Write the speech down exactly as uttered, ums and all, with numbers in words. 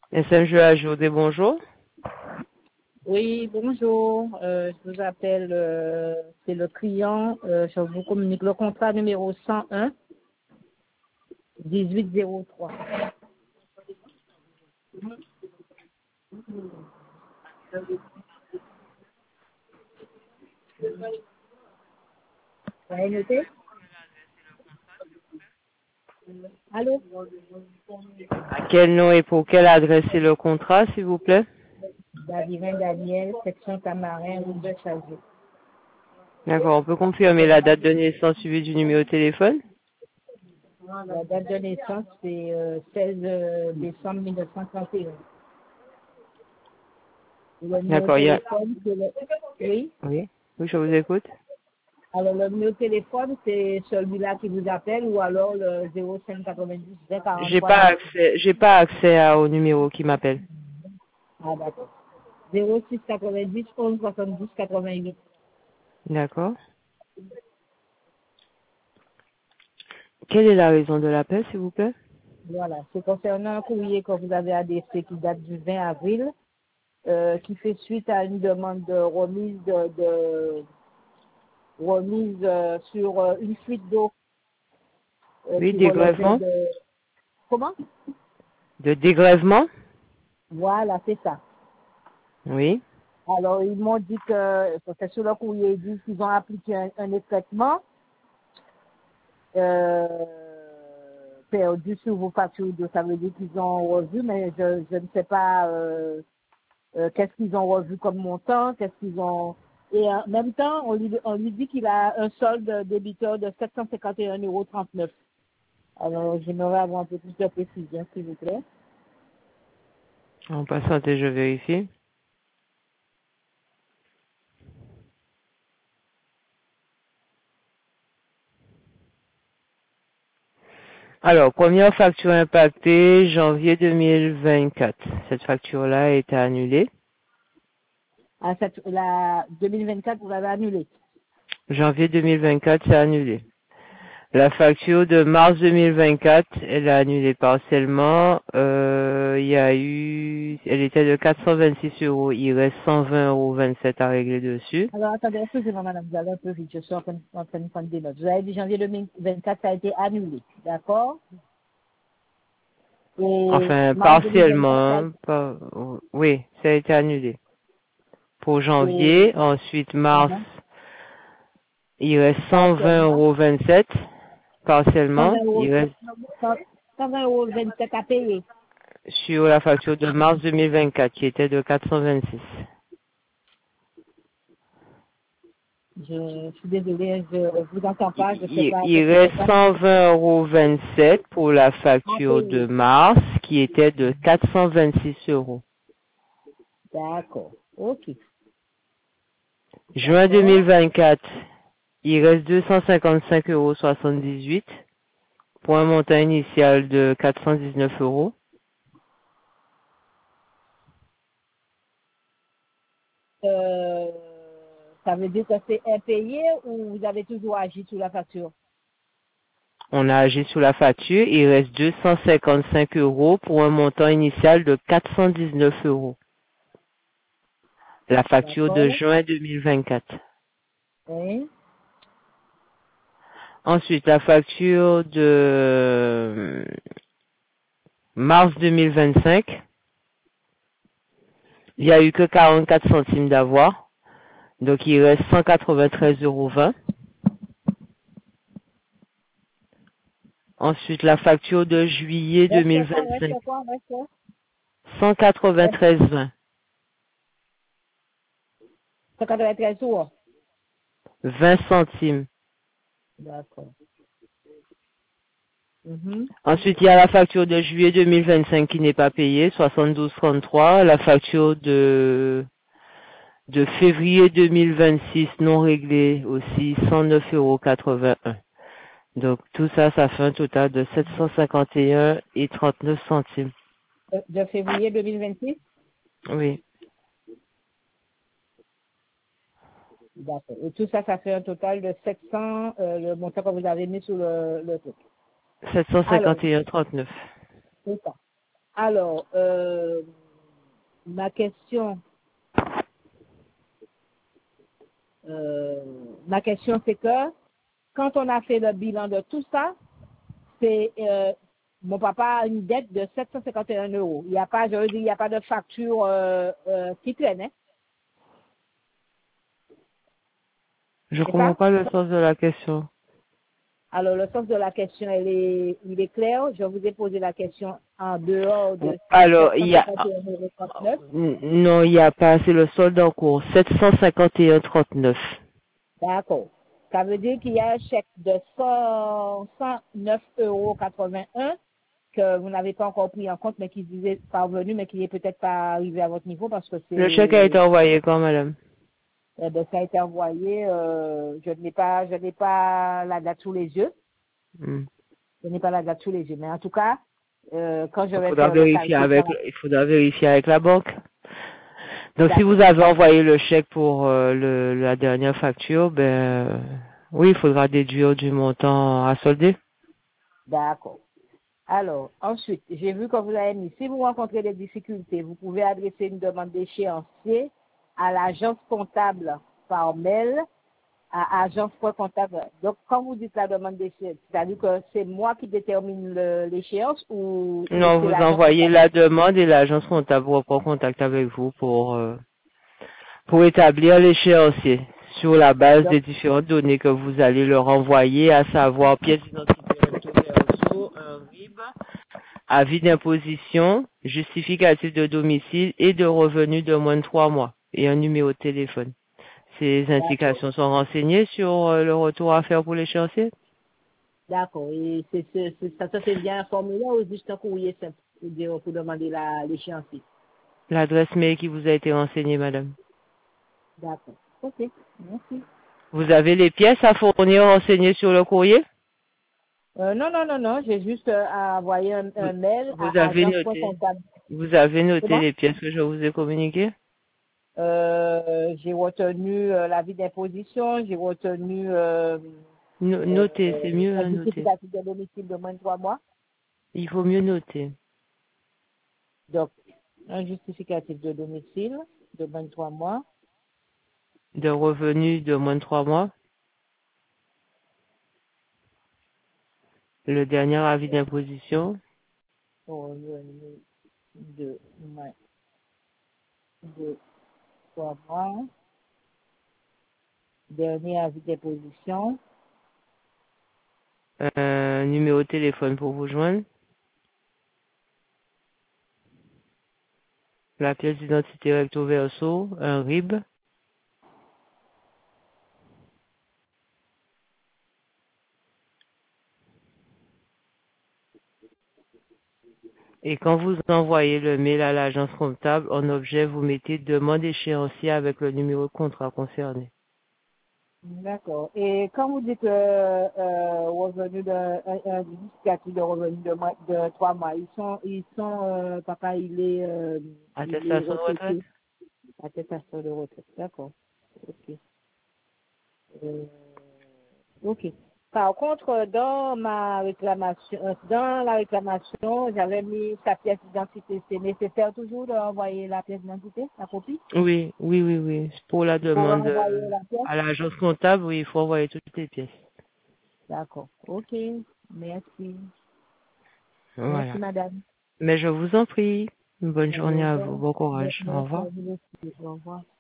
S M G A Jourdain, bonjour. Oui, bonjour. Euh, je vous appelle, euh, c'est le client. Euh, je vous communique le contrat numéro cent un, dix-huit zéro trois. Vous avez noté? Allô? À quel nom et pour quelle adresse est le contrat, s'il vous plaît? Davivin Daniel, section Tamarin, rue de Chazé. D'accord, on peut confirmer la date de naissance suivie du numéro de téléphone? La date de naissance, c'est euh, seize euh, décembre mille neuf cent trente et un. Le numéro de D'accord, il y a... téléphone, c'est le... Oui? Oui, oui, je vous écoute. Alors, le numéro de téléphone, c'est celui-là qui vous appelle ou alors le zéro cinq quatre-vingt-dix vingt J'ai quarante-trois pas vingt. accès, j'ai pas accès à- au numéro qui m'appelle. Ah, d'accord. zéro six quatre-vingt-dix onze soixante-dix quatre-vingt-huit. D'accord. Quelle est la raison de l'appel, s'il vous plaît? Voilà. C'est concernant un courrier que vous avez adressé qui date du vingt avril, euh, qui fait suite à une demande de remise de, de remise euh, sur euh, une fuite d'eau euh, Oui, qui relevait dégrèvement. de... Comment? De dégrèvement? Voilà, c'est ça. Oui. Alors, ils m'ont dit que, parce que sur le courrier, ils disent qu'ils ont appliqué un, un étraitement euh, perdu sur vos factures d'eau. Ça veut dire qu'ils ont revu, mais je, je ne sais pas euh, euh, qu'est-ce qu'ils ont revu comme montant, qu'est-ce qu'ils ont... Et en même temps, on lui, on lui dit qu'il a un solde débiteur de sept cent cinquante et un euros trente-neuf. Alors, j'aimerais avoir un peu plus de précision, s'il vous plaît. En passant, je vérifie. Alors, première facture impactée, janvier deux mille vingt-quatre. Cette facture-là a été annulée. À cette, la deux mille vingt-quatre, vous l'avez annulé. Janvier deux mille vingt-quatre, c'est annulé. La facture de mars deux mille vingt-quatre, elle a annulé partiellement. Euh, il y a eu, elle était de quatre cent vingt-six euros. Il reste cent vingt euros vingt-sept à régler dessus. Alors, attendez, excusez-moi, madame, vous allez un peu vite, je suis en train, en train de prendre des notes. Vous avez dit janvier deux mille vingt-quatre, ça a été annulé, d'accord? Et Enfin, mars deux mille vingt-quatre, ça a partiellement. Pas- oui, ça a été annulé. Pour été... janvier, ensuite mars, Uh-huh. il reste cent vingt Partiellement. euros vingt-sept. Partiellement, cent vingt euros, il reste cent vingt euros vingt-sept à payer. sur la facture de mars deux mille vingt-quatre qui était de quatre cent vingt-six. Je suis désolée, je ne vous entends pas, je ne sais Il, pas il qu'est-ce qui se reste passe. cent vingt euros vingt-sept pour la À facture de payer. mars qui était de quatre cent vingt-six euros. D'accord. Ok. Juin D'accord. deux mille vingt-quatre, il reste deux cent cinquante-cinq euros soixante-dix-huit pour un montant initial de quatre cent dix-neuf euros. Euh, ça veut dire que c'est impayé ou vous avez toujours agi sur la facture? On a agi sur la facture, il reste deux cent cinquante-cinq euros pour un montant initial de quatre cent dix-neuf euros. La facture de D'accord. juin deux mille vingt-quatre. Oui. Ensuite, la facture de mars deux mille vingt-cinq, il n'y a eu que quarante-quatre centimes d'avoir, donc il reste cent quatre-vingt-treize euros vingt. Ensuite, la facture de juillet Reste quoi, deux mille vingt-cinq, reste quoi, reste quoi? cent Reste quatre-vingt-treize vingt, cent quatre-vingt-treize euros. vingt centimes. D'accord. Mhm. Ensuite, il y a la facture de juillet deux mille vingt-cinq qui n'est pas payée, soixante-douze trente-trois. La facture de, de février deux mille vingt-six non réglée aussi, cent neuf euros quatre-vingt-un. Donc, tout ça, ça fait un total de sept cent cinquante et un et trente-neuf centimes. De de février deux mille vingt-six? Oui, D'accord. Et tout ça, ça fait un total de sept cents, euh, le montant que vous avez mis sur le, le truc. Alors, sept cent cinquante et un trente-neuf. c'est ça. Alors, euh, ma question, euh, ma question c'est que quand on a fait le bilan de tout ça, c'est euh, mon papa a une dette de sept cent cinquante et un euros. Il n'y a pas, je veux dire, il n'y a pas de facture euh, euh, qui traîne, hein? Je C'est comprends ça? pas le sens de la question. Alors, le sens de la question, elle est, il est clair. Je vous ai posé la question en dehors de ces Alors, il y a, sept cent cinquante et un euros trente-neuf. non, il n'y a pas, c'est le solde en cours, sept cent cinquante et un virgule trente-neuf. D'accord. Ça veut dire qu'il y a un chèque de cent neuf euros quatre-vingt-un que vous n'avez pas encore pris en compte, mais qui vous est parvenu, mais qui n'est peut-être pas arrivé à votre niveau parce que Le chèque a été c'est, envoyé quand, madame? eh ben, ça a été envoyé, euh, je n'ai pas, je n'ai pas la date sous les yeux. Hmm. Je n'ai pas la date sous les yeux. Mais en tout cas, euh, quand je Il vais faudra faire le vérifier calcul, avec, il faudra vérifier avec la banque. Donc, si d'accord. vous avez envoyé le chèque pour euh, le, la dernière facture, ben, euh, oui, il faudra déduire du montant à solder. D'accord. Alors, ensuite, j'ai vu que vous avez mis, si vous rencontrez des difficultés, vous pouvez adresser une demande d'échéancier à l'agence comptable par mail, à agence.comptable. Donc, quand vous dites la demande d'échéance, c'est-à-dire que c'est moi qui détermine le- l'échéance ou, ou Non, c'est vous l'agence envoyez comptable? la demande et l'agence comptable reprend contact avec vous pour, euh, pour établir l'échéancier sur la base Donc, des différentes données que vous allez leur envoyer, à savoir pièce d'identité recto verso, un R I B, avis d'imposition, justificatif de domicile et de revenus de moins de trois mois et un numéro de téléphone. Ces d'accord. indications sont renseignées sur euh, le retour à faire pour l'échéancier? D'accord. Et c'est, c'est, c'est- ça se fait bien un formulaire ou juste un courrier simple pour, dire- pour demander la, l'échéancier? L'adresse mail qui vous a été renseignée, madame. D'accord. Ok. Merci. Vous avez les pièces à fournir renseignées sur le courrier? Euh, non, non, non, non, j'ai juste euh, à envoyer un, Vous, un mail vous à avez noté. agence.comptable. Vous avez C'est noté bon? les pièces que je vous ai communiquées? Euh, j'ai retenu euh, l'avis d'imposition, j'ai retenu euh, No- euh, Notez, c'est mieux un à noter. justificatif de domicile de moins de trois mois. Il faut mieux noter. Donc, un justificatif de domicile de moins de trois mois. De revenus de moins de trois mois. Le dernier avis d'imposition. Revenu de moins de trois mois. Dernier avis d'imposition. Un numéro de téléphone pour vous joindre. La pièce d'identité recto verso. Un R I B. Et quand vous envoyez le mail à l'agence comptable, en objet, vous mettez demande échéancier avec le numéro de contrat concerné. D'accord. Et quand vous dites euh, euh, revenu de un, un justificatif de revenu de, mois- de trois mois, ils sont ils sont euh, papa il est euh, il est Attestation de retraite? retraité attestation de retraite. D'accord. Ok. Euh, ok. Par contre, dans ma réclamation, euh, dans la réclamation, j'avais mis sa pièce d'identité. C'est nécessaire toujours d'envoyer la pièce d'identité, la copie, Oui, oui, oui, oui. Pour la pour demande renvoyer euh, la pièce. à l'agence comptable, oui, il faut envoyer toutes les pièces. D'accord. Ok. Merci. Merci, Voilà. madame. Mais je vous en prie. Une bonne journée Au à revoir. vous. Bon courage. Au Merci revoir. à vous aussi. Au revoir.